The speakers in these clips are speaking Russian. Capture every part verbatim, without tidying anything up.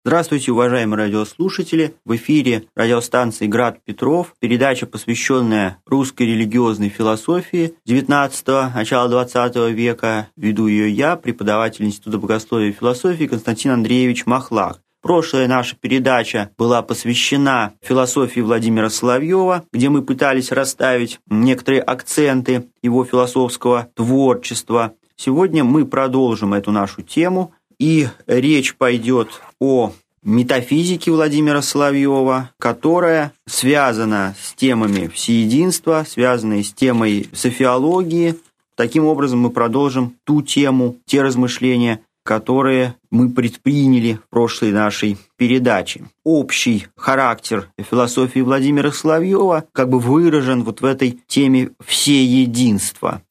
Здравствуйте, уважаемые радиослушатели! В эфире радиостанции «Град Петров», передача, посвященная русской религиозной философии девятнадцатого, начала двадцатого века. Веду ее я, преподаватель Института богословия и философии Константин Андреевич Махлах. Прошлая наша передача была посвящена философии Владимира Соловьева, где мы пытались расставить некоторые акценты его философского творчества. Сегодня мы продолжим эту нашу тему, и речь пойдет о метафизике Владимира Соловьева, которая связана с темами всеединства, связанной с темой софиологии. Таким образом, мы продолжим ту тему, те размышления, которые мы предприняли в прошлой нашей передаче. Общий характер философии Владимира Соловьева как бы выражен вот в этой теме всеединства.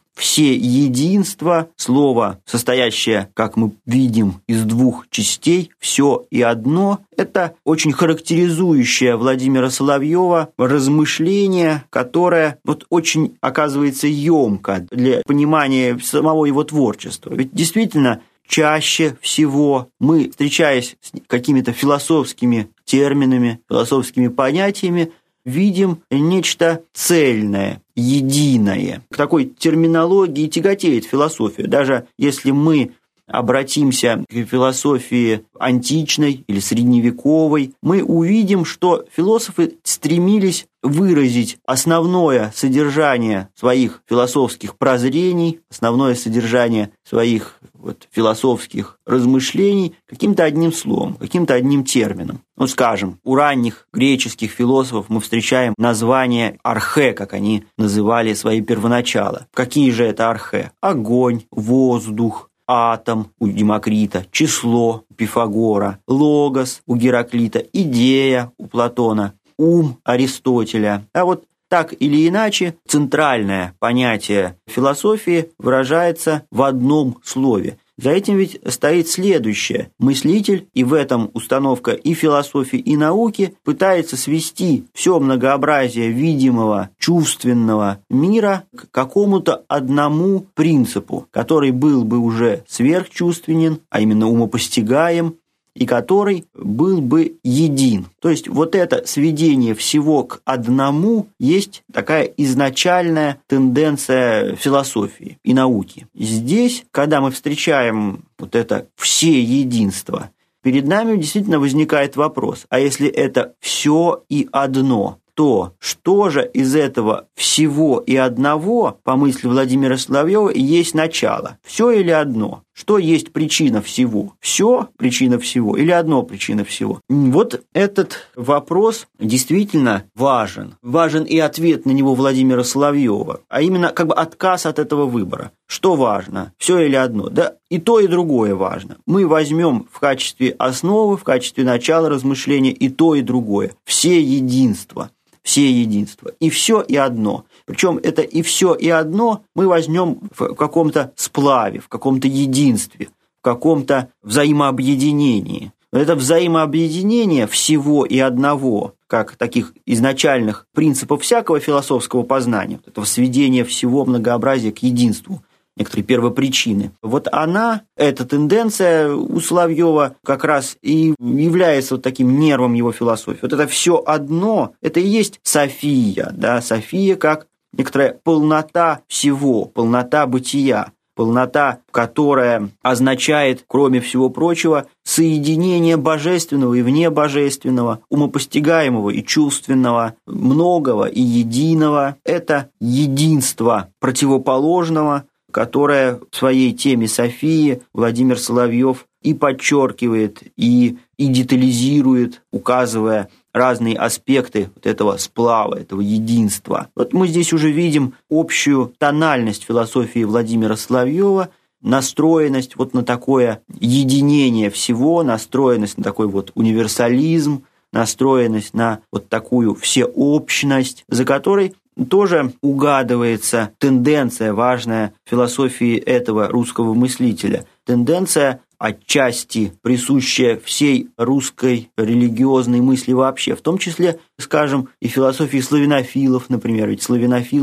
Всеединство, слово, состоящее, как мы видим, из двух частей, все и одно, это очень характеризующее Владимира Соловьева размышление, которое вот очень оказывается емко для понимания самого его творчества. Ведь действительно, чаще всего мы, встречаясь с какими-то философскими терминами, философскими понятиями, видим нечто цельное, единое. К такой терминологии тяготеет философия. Даже если мы обратимся к философии античной или средневековой, мы увидим, что философы стремились выразить основное содержание своих философских прозрений, основное содержание своих вот, философских размышлений каким-то одним словом, каким-то одним термином. Ну, скажем, у ранних греческих философов мы встречаем название архе, как они называли свои первоначала. Какие же это архе? Огонь, воздух, атом у Демокрита, число у Пифагора, логос у Гераклита, идея у Платона, ум Аристотеля. А вот так или иначе, центральное понятие философии выражается в одном слове. За этим ведь стоит следующее. Мыслитель, и в этом установка и философии, и науки, пытается свести все многообразие видимого, чувственного мира к какому-то одному принципу, который был бы уже сверхчувственен, а именно умопостигаем, и который был бы един. То есть вот это сведение всего к одному есть такая изначальная тенденция философии и науки. Здесь, когда мы встречаем вот это всеединство, перед нами действительно возникает вопрос, а если это все и одно, то что же из этого всего и одного, по мысли Владимира Соловьева, есть начало? Все или одно? Что есть причина всего? Все причина всего или одно причина всего? Вот этот вопрос действительно важен. Важен и ответ на него Владимира Соловьева, а именно как бы отказ от этого выбора. Что важно? Все или одно? Да и то, и другое важно. Мы возьмем в качестве основы, в качестве начала размышления и то, и другое. Все единство. Все единство. И все, и одно. Причем это и все, и одно мы возьмем в каком-то сплаве, в каком-то единстве, в каком-то взаимообъединении. Это взаимообъединение всего и одного, как таких изначальных принципов всякого философского познания, вот этого сведения всего многообразия к единству, некоторые первопричины. Вот она, эта тенденция у Соловьева как раз и является вот таким нервом его философии. Вот это все одно, это и есть София, да, София как некоторая полнота всего, полнота бытия, полнота, которая означает, кроме всего прочего, соединение божественного и внебожественного, умопостигаемого и чувственного, многого и единого. Это единство противоположного, которое в своей теме Софии Владимир Соловьев и подчеркивает, и, и детализирует, указывая разные аспекты вот этого сплава, этого единства. Вот мы здесь уже видим общую тональность философии Владимира Соловьева, настроенность вот на такое единение всего, настроенность на такой вот универсализм, настроенность на вот такую всеобщность, за которой тоже угадывается тенденция важная в философии этого русского мыслителя. Тенденция, отчасти присущая всей русской религиозной мысли вообще, в том числе, скажем, и философии славянофилов, например. Ведь славянофилы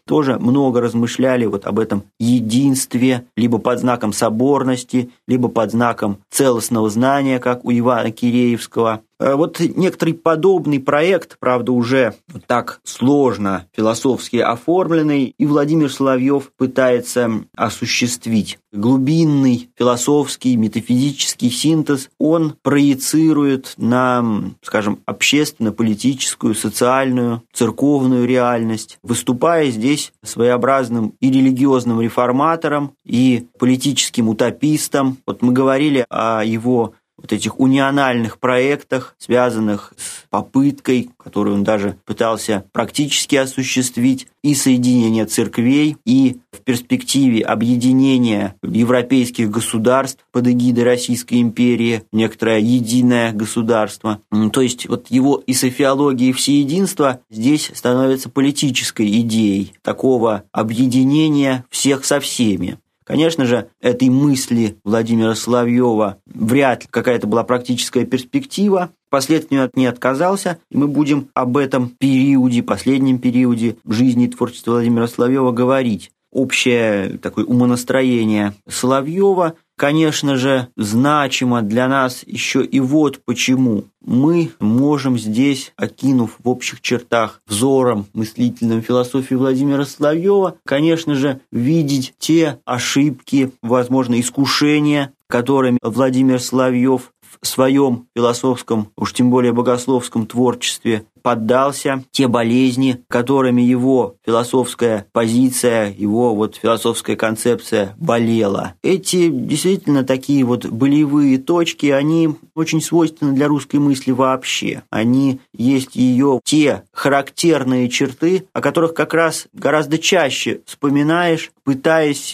тоже много размышляли вот об этом единстве, либо под знаком соборности, либо под знаком целостного знания, как у Ивана Киреевского. Вот некоторый подобный проект, правда, уже так сложно философски оформленный, и Владимир Соловьев пытается осуществить. Глубинный философский, метафизический синтез он проецирует на, скажем, общественно-политическую, социальную, церковную реальность, выступая здесь своеобразным и религиозным реформатором, и политическим утопистом. Вот мы говорили о его вот этих униональных проектах, связанных с попыткой, которую он даже пытался практически осуществить, и соединения церквей, и в перспективе объединения европейских государств под эгидой Российской империи, некоторое единое государство. То есть вот его и софиология, и всеединство здесь становится политической идеей такого объединения всех со всеми. Конечно же, этой мысли Владимира Соловьева вряд ли какая-то была практическая перспектива. Впоследствии он от ней отказался, и мы будем об этом периоде, последнем периоде жизни и творчества Владимира Соловьева говорить. Общее такое умонастроение Соловьева, конечно же, значимо для нас еще и вот почему. Мы можем здесь, окинув в общих чертах взором мыслительным философию Владимира Соловьева, конечно же, видеть те ошибки, возможно, искушения, которыми Владимир Соловьев в своем философском, уж тем более богословском творчестве поддался, те болезни, которыми его философская позиция, его вот философская концепция болела. Эти действительно такие вот болевые точки, они очень свойственны для русской мысли вообще. Они есть ее те характерные черты, о которых как раз гораздо чаще вспоминаешь, пытаясь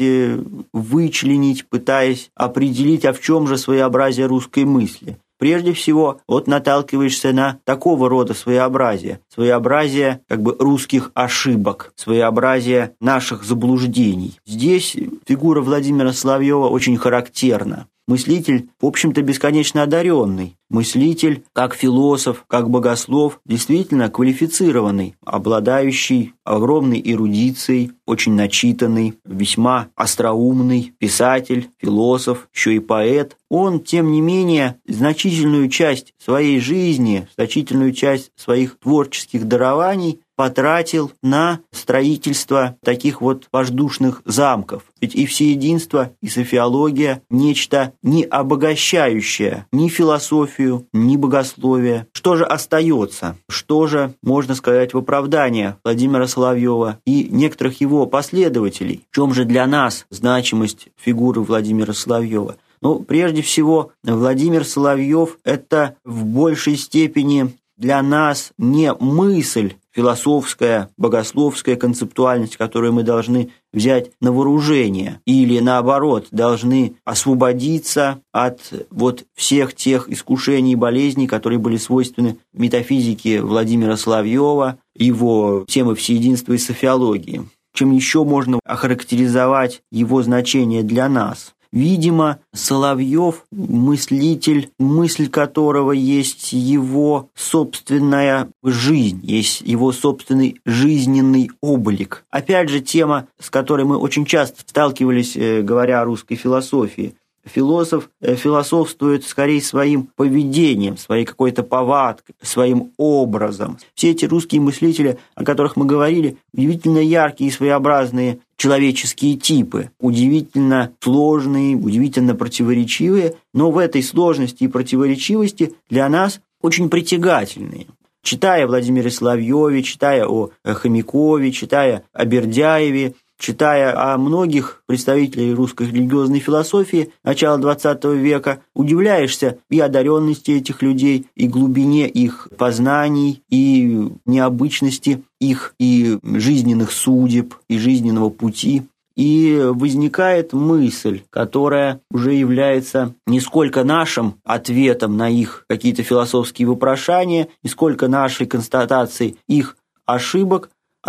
вычленить, пытаясь определить, а в чем же своеобразие русской мысли. Прежде всего, вот наталкиваешься на такого рода своеобразие. Своеобразие как бы русских ошибок, своеобразие наших заблуждений. Здесь фигура Владимира Соловьева очень характерна. Мыслитель, в общем-то, бесконечно одаренный. Мыслитель, как философ, как богослов, действительно квалифицированный, обладающий огромной эрудицией, очень начитанный, весьма остроумный писатель, философ, еще и поэт. Он, тем не менее, значительную часть своей жизни, значительную часть своих творческих дарований потратил на строительство таких вот воздушных замков. Ведь и всеединство, и софиология – нечто не обогащающее ни философию, ни богословие. Что же остается? Что же можно сказать в оправдание Владимира Соловьева и некоторых его последователей? В чем же для нас значимость фигуры Владимира Соловьева? Ну, прежде всего, Владимир Соловьев – это в большей степени для нас не мысль, философская, богословская концептуальность, которую мы должны взять на вооружение, или наоборот, должны освободиться от вот всех тех искушений и болезней, которые были свойственны метафизике Владимира Соловьева, его темы всеединства и софиологии. Чем еще можно охарактеризовать его значение для нас? Видимо, Соловьев – мыслитель, мысль которого есть его собственная жизнь, есть его собственный жизненный облик. Опять же, тема, с которой мы очень часто сталкивались, говоря о русской философии. Философ философствует скорее своим поведением, своей какой-то повадкой, своим образом. Все эти русские мыслители, о которых мы говорили, удивительно яркие и своеобразные человеческие типы, удивительно сложные, удивительно противоречивые, но в этой сложности и противоречивости для нас очень притягательные. Читая о Владимире Соловьеве, читая о Хомякове, читая о Бердяеве, читая о многих представителей русской религиозной философии начала двадцатого века, удивляешься и одаренности этих людей, и глубине их познаний, и необычности их и жизненных судеб, и жизненного пути. И возникает мысль, которая уже является не сколько нашим ответом на их какие-то философские вопрошания, не сколько нашей констатацией их ошибок,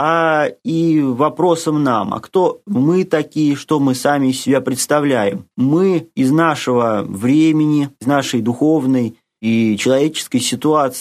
а и вопросом нам, а кто мы такие, что мы сами из себя представляем. Мы из нашего времени, из нашей духовной и человеческой ситуации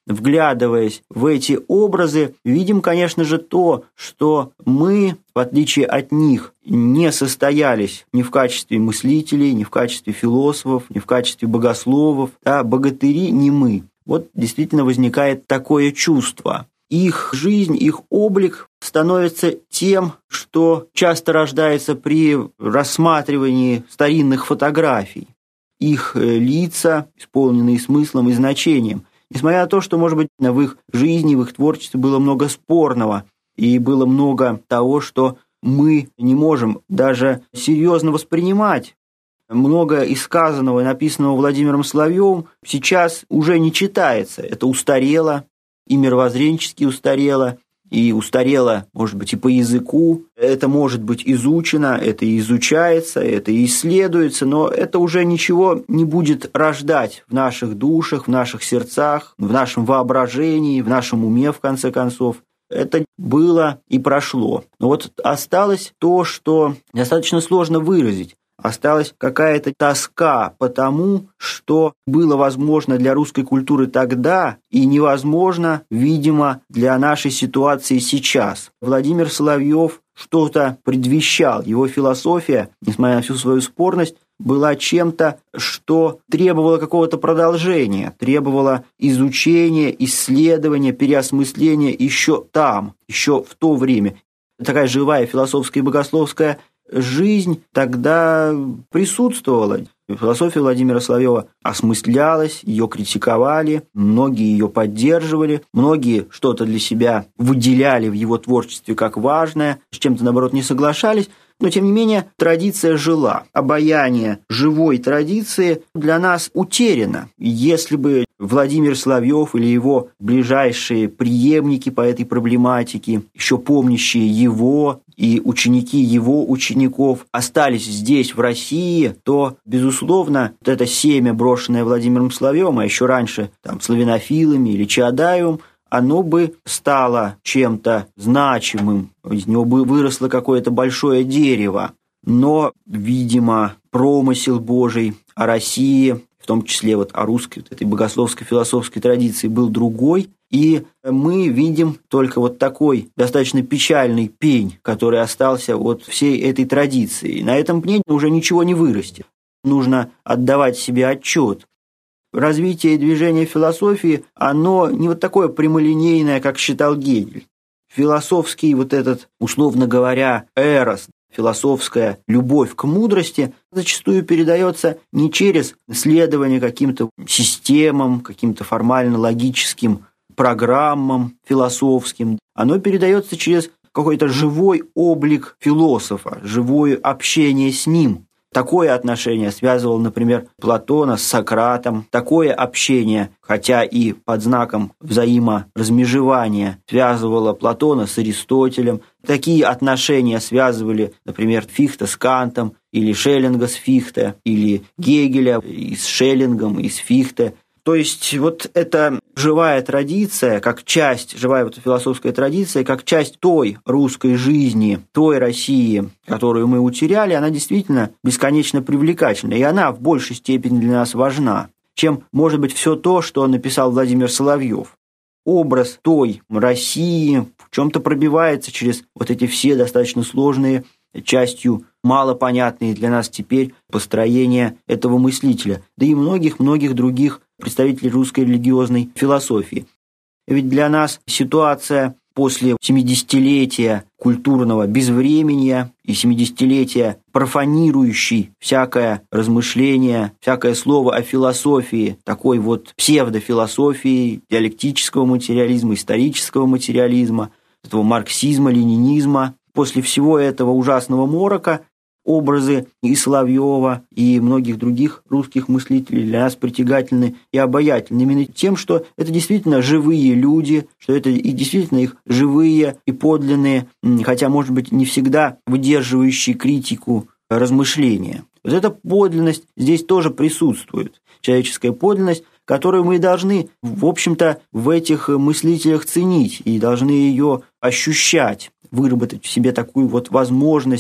вглядываясь в эти образы, видим, конечно же, то, что мы, в отличие от них, не состоялись ни в качестве мыслителей, ни в качестве философов, ни в качестве богословов, а богатыри не мы. Вот действительно возникает такое чувство. Их жизнь, их облик становится тем, что часто рождается при рассматривании старинных фотографий. Их лица, исполненные смыслом и значением. Несмотря на то, что, может быть, в их жизни, в их творчестве было много спорного, и было много того, что мы не можем даже серьезно воспринимать. Много из сказанного и написанного Владимиром Соловьевым сейчас уже не читается. Это устарело, и мировоззренчески устарело, и устарело, может быть, и по языку. Это может быть изучено, это и изучается, это и исследуется, но это уже ничего не будет рождать в наших душах, в наших сердцах, в нашем воображении, в нашем уме, в конце концов. Это было и прошло. Но вот осталось то, что достаточно сложно выразить. Осталась какая-то тоска по тому, что было возможно для русской культуры тогда и невозможно, видимо, для нашей ситуации сейчас. Владимир Соловьев что-то предвещал. Его философия, несмотря на всю свою спорность, была чем-то, что требовало какого-то продолжения, требовало изучения, исследования, переосмысления еще там, еще в то время. Такая живая философская и богословская жизнь тогда присутствовала. Философия Владимира Соловьева осмыслялась, ее критиковали, многие ее поддерживали, многие что-то для себя выделяли в его творчестве как важное, с чем-то, наоборот, не соглашались. Но, тем не менее, традиция жила. Обаяние живой традиции для нас утеряно. Если бы Владимир Соловьев или его ближайшие преемники по этой проблематике, еще помнящие его и ученики его учеников, остались здесь, в России, то, безусловно, вот это семя, брошенное Владимиром Соловьевым, а еще раньше там, славянофилами или Чаадаевым, оно бы стало чем-то значимым, из него бы выросло какое-то большое дерево. Но, видимо, промысел Божий о России, в том числе вот о русской, вот этой богословской, философской традиции, был другой. И мы видим только вот такой достаточно печальный пень, который остался от всей этой традиции. И на этом пне уже ничего не вырастет. Нужно отдавать себе отчет. Развитие движения философии, оно не вот такое прямолинейное, как считал Гегель. Философский вот этот, условно говоря, эрос, философская любовь к мудрости зачастую передается не через следование каким-то системам, каким-то формально-логическим программам философским. Оно передается через какой-то живой облик философа, живое общение с ним. Такое отношение связывало, например, Платона с Сократом. Такое общение, хотя и под знаком взаиморазмежевания, связывало Платона с Аристотелем. Такие отношения связывали, например, Фихта с Кантом, или Шеллинга с Фихте, или Гегеля и с Шеллингом, и с Фихте. То есть вот эта живая традиция, как часть, живая вот философская традиция, как часть той русской жизни, той России, которую мы утеряли, она действительно бесконечно привлекательна, и она в большей степени для нас важна, чем, может быть, все то, что написал Владимир Соловьев. Образ той России в чем-то пробивается через вот эти все достаточно сложные, частью малопонятные для нас теперь построения этого мыслителя, да и многих-многих других представителей русской религиозной философии. Ведь для нас ситуация после семидесятилетия культурного безвременья и семидесятилетия профанирующей всякое размышление, всякое слово о философии, такой вот псевдофилософии, диалектического материализма, исторического материализма, этого марксизма, ленинизма. После всего этого ужасного морока образы и Соловьева, и многих других русских мыслителей для нас притягательны и обаятельны именно тем, что это действительно живые люди, что это и действительно их живые и подлинные, хотя, может быть, не всегда выдерживающие критику размышления. Вот эта подлинность здесь тоже присутствует, человеческая подлинность, которую мы должны, в общем-то, в этих мыслителях ценить и должны ее ощущать, выработать в себе такую вот возможность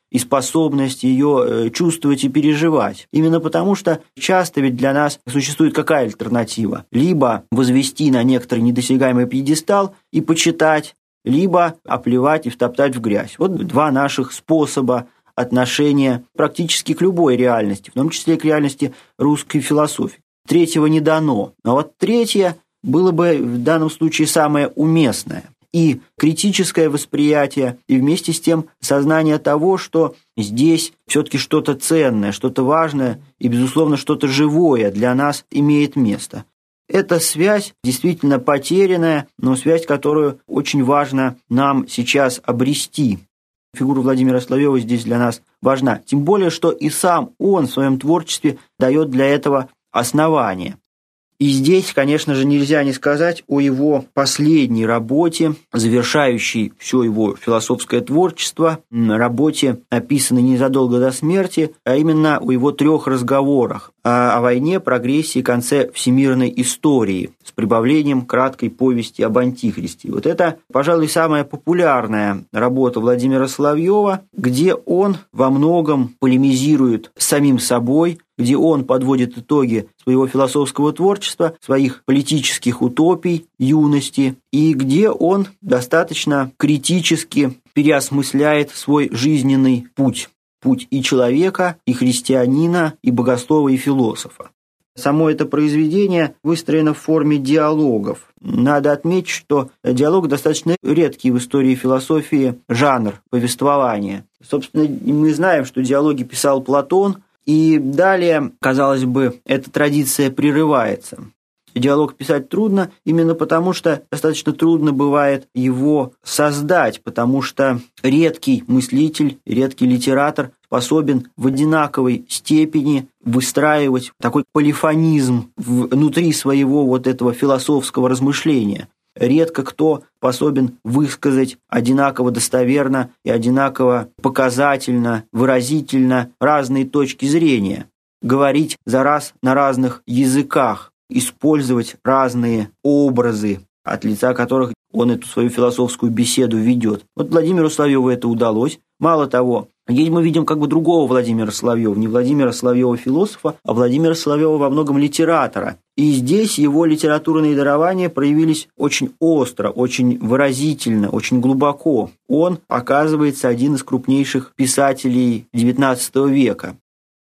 и способность ее чувствовать и переживать. Именно потому, что часто ведь для нас существует какая альтернатива? Либо возвести на некоторый недосягаемый пьедестал и почитать, либо оплевать и втоптать в грязь. Вот два наших способа отношения практически к любой реальности, в том числе и к реальности русской философии. Третьего не дано. А вот третье было бы в данном случае самое уместное. И критическое восприятие, и вместе с тем сознание того, что здесь все-таки что-то ценное, что-то важное и, безусловно, что-то живое для нас имеет место. Это связь действительно потерянная, но связь, которую очень важно нам сейчас обрести. Фигура Владимира Соловьева здесь для нас важна. Тем более, что и сам он в своем творчестве дает для этого основания. И здесь, конечно же, нельзя не сказать о его последней работе, завершающей все его философское творчество, работе, написанной незадолго до смерти, а именно о его трех разговорах о войне, прогрессии, конце всемирной истории с прибавлением краткой повести об Антихристе. Вот это, пожалуй, самая популярная работа Владимира Соловьева, где он во многом полемизирует с самим собой, где он подводит итоги своего философского творчества, своих политических утопий юности, и где он достаточно критически переосмысляет свой жизненный путь. Путь и человека, и христианина, и богослова, и философа. Само это произведение выстроено в форме диалогов. Надо отметить, что диалог достаточно редкий в истории философии жанр повествования. Собственно, мы знаем, что диалоги писал Платон, и далее, казалось бы, эта традиция прерывается. Диалог писать трудно именно потому, что достаточно трудно бывает его создать, потому что редкий мыслитель, редкий литератор способен в одинаковой степени выстраивать такой полифонизм внутри своего вот этого философского размышления. Редко кто способен высказать одинаково достоверно и одинаково показательно, выразительно разные точки зрения, говорить за раз на разных языках, использовать разные образы, от лица которых он эту свою философскую беседу ведет. Вот Владимиру Соловьеву это удалось. Мало того, здесь мы видим как бы другого Владимира Соловьева, не Владимира Соловьева философа, а Владимира Соловьева во многом литератора. И здесь его литературные дарования проявились очень остро, очень выразительно, очень глубоко. Он, оказывается, один из крупнейших писателей девятнадцатого века.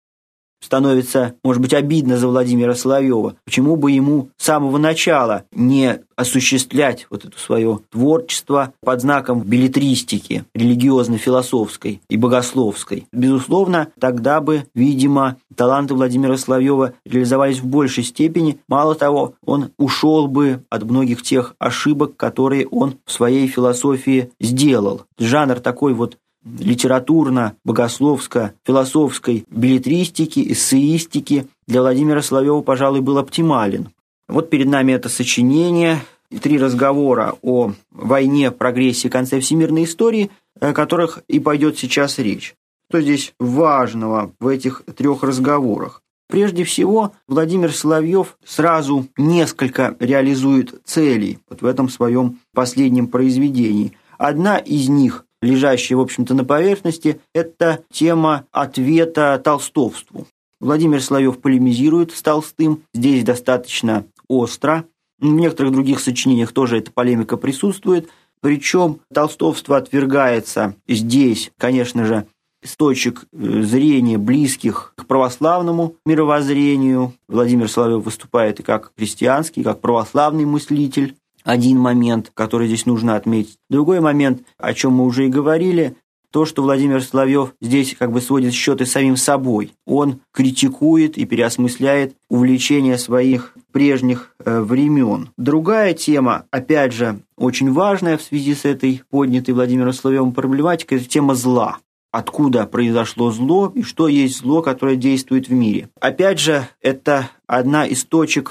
Становится, может быть, обидно за Владимира Соловьева. Почему бы ему с самого начала не осуществлять вот это свое творчество под знаком беллетристики, религиозно-философской и богословской? Безусловно, тогда бы, видимо, таланты Владимира Соловьева реализовались в большей степени. Мало того, он ушел бы от многих тех ошибок, которые он в своей философии сделал. Жанр такой вот литературно-богословско-философской беллетристики, эссеистики для Владимира Соловьева, пожалуй, был оптимален. Вот перед нами это сочинение, три разговора о войне, прогрессии, конце всемирной истории, о которых и пойдет сейчас речь. Что здесь важного в этих трех разговорах? Прежде всего, Владимир Соловьев сразу несколько реализует целей вот в этом своем последнем произведении. Одна из них, лежащая, в общем-то, на поверхности, это тема ответа толстовству. Владимир Соловьев полемизирует с Толстым, здесь достаточно остро. В некоторых других сочинениях тоже эта полемика присутствует. Причем толстовство отвергается здесь, конечно же, с точек зрения близких к православному мировоззрению. Владимир Соловьев выступает и как христианский, и как православный мыслитель. Один момент, который здесь нужно отметить. Другой момент, о чем мы уже и говорили, то, что Владимир Соловьев здесь как бы сводит счеты с самим собой. Он критикует и переосмысляет увлечения своих прежних э, времен. Другая тема, опять же, очень важная в связи с этой поднятой Владимиром Соловьевым проблематикой, это тема зла. Откуда произошло зло и что есть зло, которое действует в мире. Опять же, это одна из точек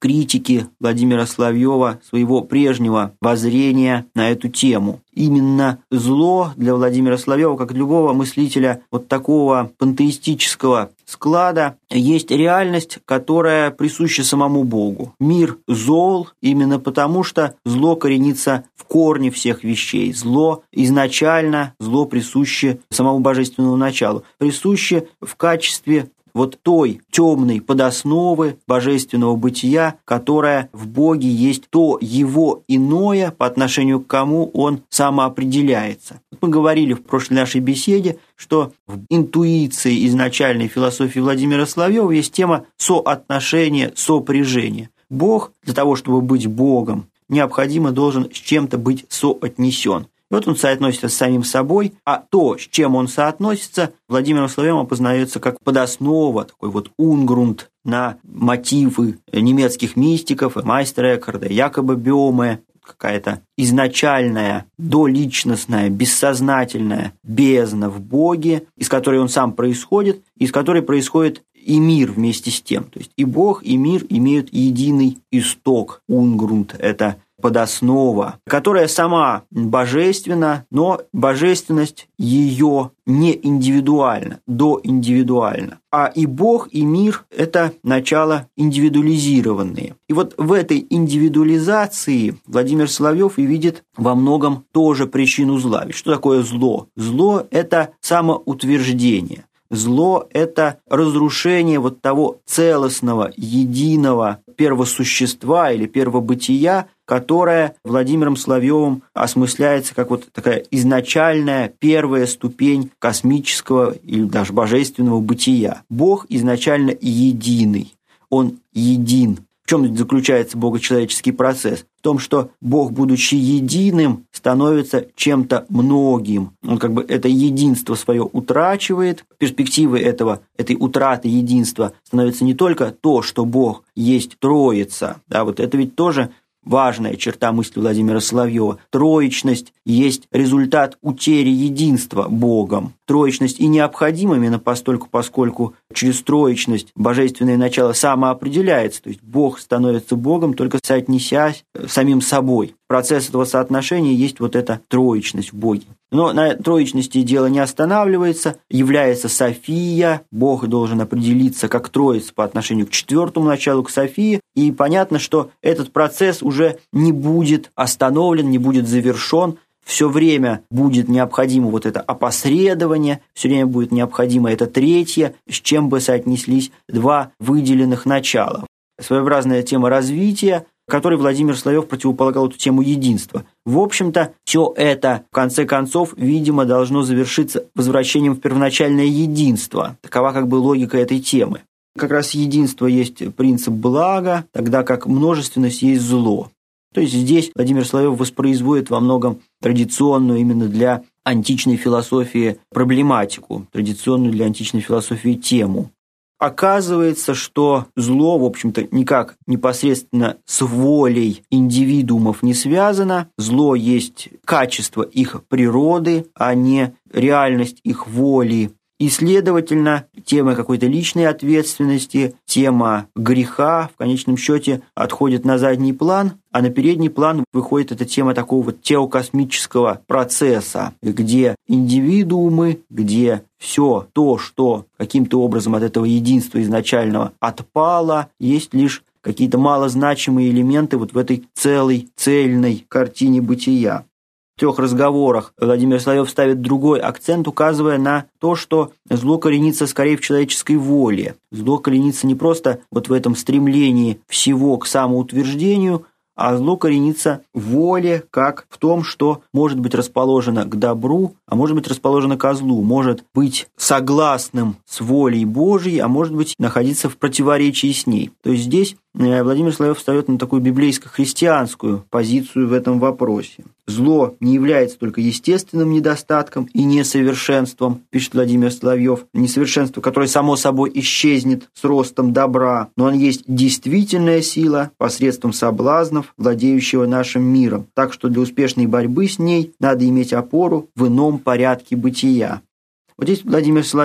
критики Владимира Соловьева своего прежнего воззрения на эту тему. Именно зло для Владимира Соловьева, как для любого мыслителя вот такого пантеистического склада, есть реальность, которая присуща самому Богу. Мир зол именно потому, что зло коренится в корне всех вещей. Зло изначально, зло присуще самому божественному началу, присуще в качестве вот той темной подосновы божественного бытия, которая в Боге есть то его иное, по отношению к кому он самоопределяется. Мы говорили в прошлой нашей беседе, что в интуиции изначальной философии Владимира Соловьева есть тема соотношения, сопряжения. Бог для того, чтобы быть Богом, необходимо должен с чем-то быть соотнесен. И вот он соотносится с самим собой, а то, с чем он соотносится, Владимиром Соловьевым опознается как подоснова, такой вот унгрунт на мотивы немецких мистиков, Майстера Экхарда, Якоба Бёме, какая-то изначальная, доличностная, бессознательная бездна в Боге, из которой он сам происходит, из которой происходит и мир вместе с тем. То есть и Бог, и мир имеют единый исток, унгрунт, это подоснова, которая сама божественна, но божественность ее не индивидуальна, доиндивидуальна. А и Бог, и мир – это начало индивидуализированные. И вот в этой индивидуализации Владимир Соловьев и видит во многом тоже причину зла. Ведь что такое зло? Зло – это самоутверждение. Зло – это разрушение вот того целостного, единого первосущества или первобытия, которое Владимиром Соловьевым осмысляется как вот такая изначальная первая ступень космического или даже божественного бытия. Бог изначально единый, Он един. В чем заключается богочеловеческий процесс? В том, что Бог, будучи единым, становится чем-то многим. Он как бы это единство свое утрачивает. Перспективой этого, этой утраты единства становится не только то, что Бог есть Троица. Да, вот это ведь тоже важная черта мысли Владимира Соловьева. Троичность есть результат утери единства Богом. Троичность и необходима именно постольку, поскольку через троичность божественное начало самоопределяется, то есть Бог становится Богом, только соотнесясь самим собой. Процесс этого соотношения есть вот эта троичность в Боге. Но на троичности дело не останавливается, является София, Бог должен определиться как Троица по отношению к четвертому началу, к Софии, и понятно, что этот процесс уже не будет остановлен, не будет завершен, все время будет необходимо вот это опосредование, все время будет необходимо это третье, с чем бы соотнеслись два выделенных начала. Своеобразная тема развития, которой Владимир Соловьев противополагал эту тему единства. В общем-то, все это, в конце концов, видимо, должно завершиться возвращением в первоначальное единство. Такова как бы логика этой темы. Как раз единство есть принцип блага, тогда как множественность есть зло. То есть здесь Владимир Соловьев воспроизводит во многом традиционную именно для античной философии проблематику, традиционную для античной философии тему. Оказывается, что зло, в общем-то, никак непосредственно с волей индивидуумов не связано. Зло есть качество их природы, а не реальность их воли. И, следовательно, тема какой-то личной ответственности, тема греха в конечном счете отходит на задний план, а на передний план выходит эта тема такого вот теокосмического процесса, где индивидуумы, где все то, что каким-то образом от этого единства изначального отпало, есть лишь какие-то малозначимые элементы вот в этой целой, цельной картине бытия. В трех разговорах Владимир Соловьев ставит другой акцент, указывая на то, что зло коренится скорее в человеческой воле. Зло коренится не просто вот в этом стремлении всего к самоутверждению, а зло коренится в воле, как в том, что может быть расположено к добру, а может быть расположено ко злу, может быть согласным с волей Божьей, а может быть находиться в противоречии с ней. То есть здесь Владимир Соловьев встает на такую библейско-христианскую позицию в этом вопросе. Зло не является только естественным недостатком и несовершенством, пишет Владимир Соловьев, несовершенство, которое само собой исчезнет с ростом добра, но оно есть действительная сила посредством соблазнов, владеющего нашим миром. Так что для успешной борьбы с ней надо иметь опору в ином порядке бытия. Вот здесь Владимир Соловьев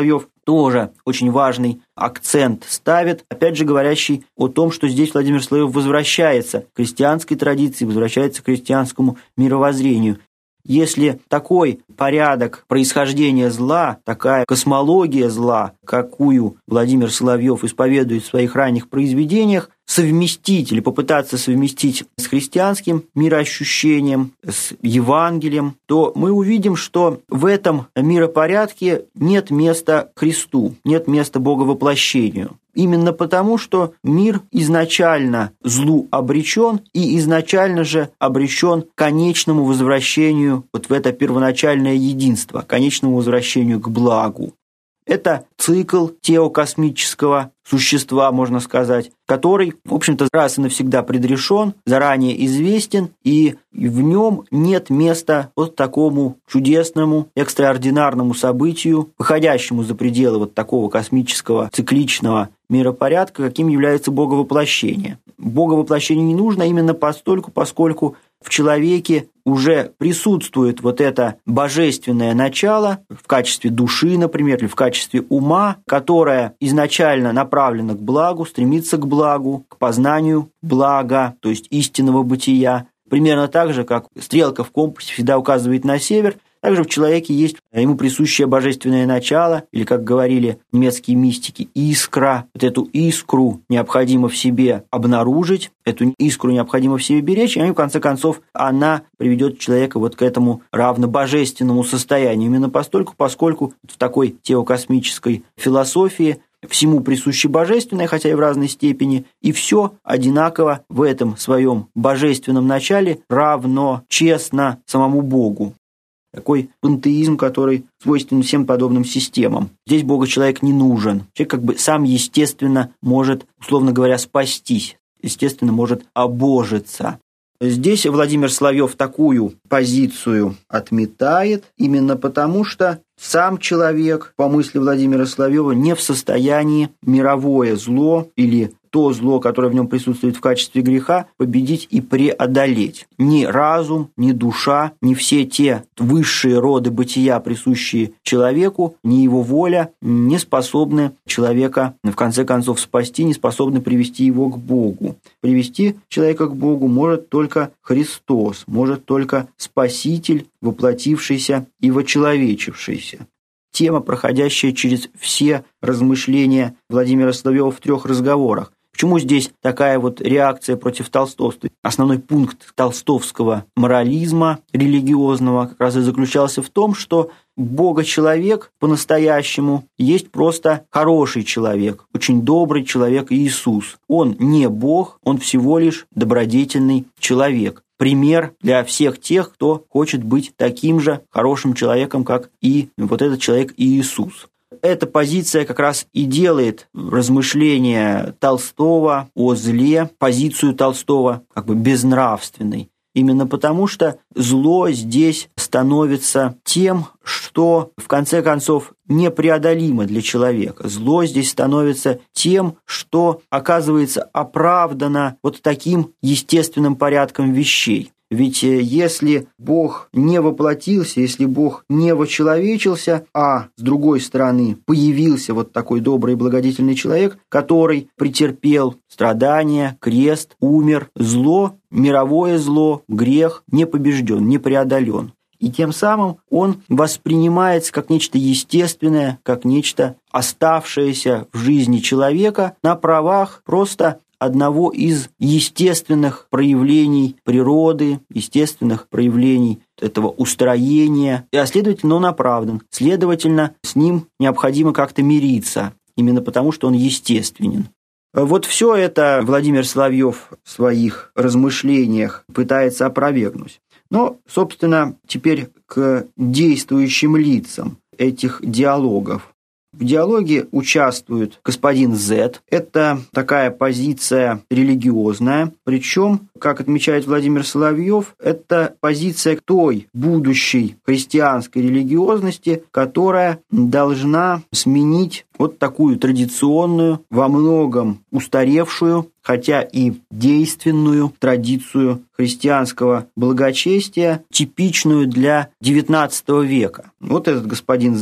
тоже очень важный акцент ставит, опять же говорящий о том, что здесь Владимир Соловьев возвращается к христианской традиции, возвращается к христианскому мировоззрению. Если такой порядок происхождения зла, такая космология зла, какую Владимир Соловьев исповедует в своих ранних произведениях, совместить или попытаться совместить с христианским мироощущением, с Евангелием, то мы увидим, что в этом миропорядке нет места Христу, нет места Боговоплощению. Именно потому, что мир изначально злу обречен и изначально же обречен к конечному возвращению вот в это первоначальное единство, конечному возвращению к благу. Это цикл теокосмического существа, можно сказать, который, в общем-то, раз и навсегда предрешен, заранее известен, и в нем нет места вот такому чудесному, экстраординарному событию, выходящему за пределы вот такого космического цикличного миропорядка, каким является боговоплощение. Боговоплощение не нужно именно постольку, поскольку в человеке уже присутствует вот это божественное начало в качестве души, например, или в качестве ума, которое изначально направлено к благу, стремится к благу, к познанию блага, то есть истинного бытия. Примерно так же, как стрелка в компасе всегда указывает на север, также в человеке есть ему присущее божественное начало, или, как говорили немецкие мистики, искра. Вот эту искру необходимо в себе обнаружить, эту искру необходимо в себе беречь, и в конце концов она приведет человека вот к этому равнобожественному состоянию. Именно постольку, поскольку в такой теокосмической философии всему присуще божественное, хотя и в разной степени, и все одинаково в этом своем божественном начале равно честно самому Богу. Такой пантеизм, который свойственен всем подобным системам. Здесь Бога-человек не нужен. Человек как бы сам, естественно, может, условно говоря, спастись, естественно, может обожиться. Здесь Владимир Соловьев такую позицию отметает, именно потому что сам человек, по мысли Владимира Соловьева, не в состоянии мировое зло или то зло, которое в нем присутствует в качестве греха, победить и преодолеть. Ни разум, ни душа, ни все те высшие роды бытия, присущие человеку, ни его воля не способны человека, в конце концов, спасти, не способны привести его к Богу. Привести человека к Богу может только Христос, может только Спаситель, воплотившийся и вочеловечившийся. Тема, проходящая через все размышления Владимира Соловьева в трех разговорах. Почему здесь такая вот реакция против толстовства? Основной пункт толстовского морализма религиозного как раз и заключался в том, что Бога-человек по-настоящему есть просто хороший человек, очень добрый человек Иисус. Он не Бог, он всего лишь добродетельный человек. Пример для всех тех, кто хочет быть таким же хорошим человеком, как и вот этот человек Иисус. Эта позиция как раз и делает размышления Толстого о зле, позицию Толстого как бы безнравственной. Именно потому, что зло здесь становится тем, что в конце концов непреодолимо для человека. Зло здесь становится тем, что оказывается оправдано вот таким естественным порядком вещей. Ведь если Бог не воплотился, если Бог не вочеловечился, а с другой стороны появился вот такой добрый и благодетельный человек, который претерпел страдания, крест, умер, зло, мировое зло, грех не побежден, не преодолен. И тем самым он воспринимается как нечто естественное, как нечто оставшееся в жизни человека на правах просто одного из естественных проявлений природы, естественных проявлений этого устроения, а следовательно, он оправдан. Следовательно, с ним необходимо как-то мириться, именно потому, что он естественен. Вот все это Владимир Соловьев в своих размышлениях пытается опровергнуть. Но, собственно, теперь к действующим лицам этих диалогов. В диалоге участвует господин З. Это такая позиция религиозная, причем, как отмечает Владимир Соловьев, это позиция той будущей христианской религиозности, которая должна сменить вот такую традиционную, во многом устаревшую, хотя и действенную традицию христианского благочестия, типичную для девятнадцатого века. Вот этот господин З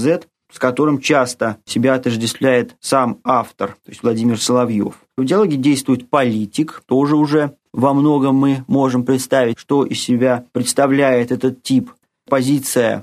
с которым часто себя отождествляет сам автор, то есть Владимир Соловьев. В диалоге действует политик, тоже уже во многом мы можем представить, что из себя представляет этот тип. Позиция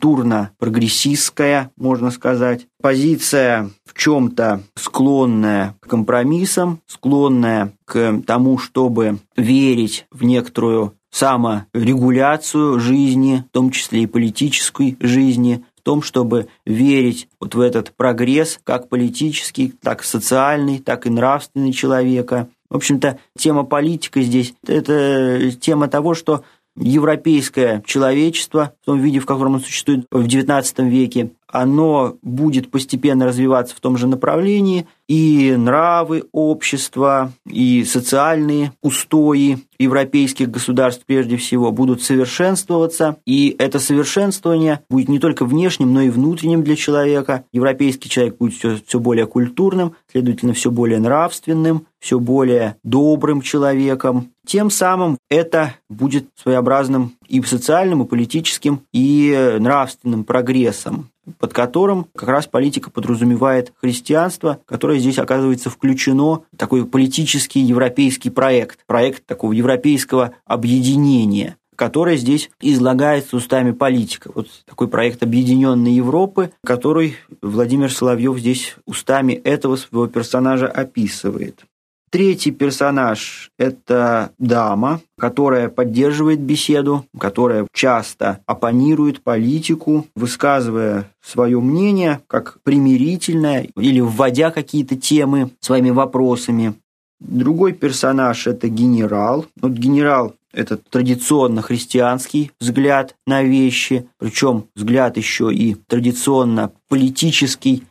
культурно-прогрессистская, можно сказать. Позиция в чем-то склонная к компромиссам, склонная к тому, чтобы верить в некоторую саморегуляцию жизни, в том числе и политической жизни, в том, чтобы верить вот в этот прогресс, как политический, так и социальный, так и нравственный человека. В общем-то, тема политика здесь – это тема того, что европейское человечество, в том виде, в котором оно существует в девятнадцатом веке, оно будет постепенно развиваться в том же направлении, и нравы общества, и социальные устои европейских государств прежде всего будут совершенствоваться, и это совершенствование будет не только внешним, но и внутренним для человека. Европейский человек будет все, все более культурным, следовательно, все более нравственным, все более добрым человеком. Тем самым это будет своеобразным и социальным, и политическим, и нравственным прогрессом, под которым как раз политика подразумевает христианство, которое здесь оказывается включено в такой политический европейский проект, проект такого европейского объединения, которое здесь излагается устами политика. Вот такой проект Объединенной Европы, который Владимир Соловьев здесь устами этого своего персонажа описывает. Третий персонаж – это дама, которая поддерживает беседу, которая часто оппонирует политику, высказывая свое мнение как примирительное или вводя какие-то темы своими вопросами. Другой персонаж – это генерал. Вот генерал – это традиционно христианский взгляд на вещи, причем взгляд еще и традиционно политический,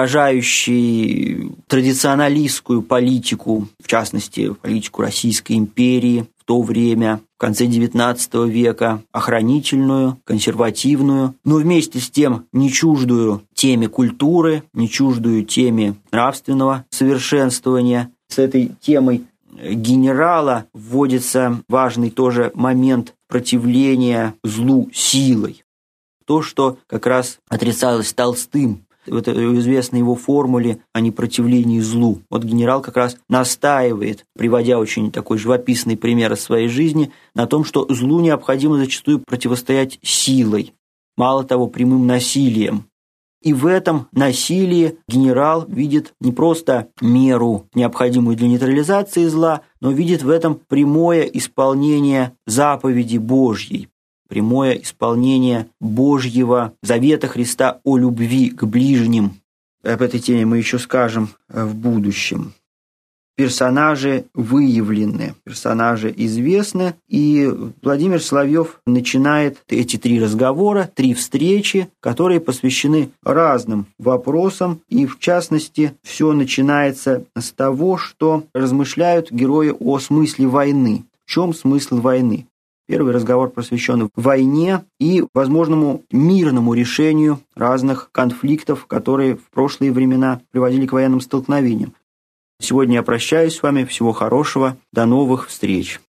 отражающий традиционалистскую политику, в частности, политику Российской империи в то время, в конце девятнадцатого века, охранительную, консервативную, но вместе с тем не чуждую теме культуры, не чуждую теме нравственного совершенствования. С этой темой генерала вводится важный тоже момент противления злу силой. То, что как раз отрицалось Толстым в этой известной его формуле о непротивлении злу. Вот генерал как раз настаивает, приводя очень такой живописный пример из своей жизни, на том, что злу необходимо зачастую противостоять силой, мало того, прямым насилием. И в этом насилии генерал видит не просто меру, необходимую для нейтрализации зла, но видит в этом прямое исполнение заповеди Божьей, прямое исполнение Божьего завета Христа о любви к ближним. Об этой теме мы еще скажем в будущем. Персонажи выявлены, персонажи известны, и Владимир Соловьев начинает эти три разговора, три встречи, которые посвящены разным вопросам, и в частности все начинается с того, что размышляют герои о смысле войны. В чем смысл войны? Первый разговор посвящен войне и возможному мирному решению разных конфликтов, которые в прошлые времена приводили к военным столкновениям. Сегодня я прощаюсь с вами. Всего хорошего. До новых встреч.